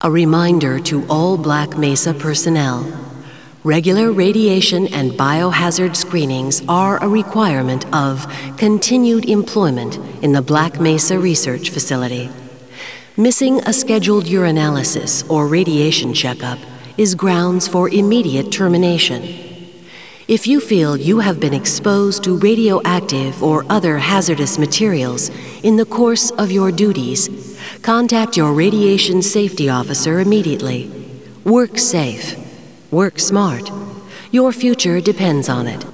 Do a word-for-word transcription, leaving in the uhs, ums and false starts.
A reminder to all Black Mesa personnel. Regular radiation and biohazard screenings are a requirement of continued employment in the Black Mesa Research Facility. Missing a scheduled urinalysis or radiation checkup is grounds for immediate termination. If you feel you have been exposed to radioactive or other hazardous materials in the course of your duties, contact your radiation safety officer immediately. Work safe. Work smart. Your future depends on it.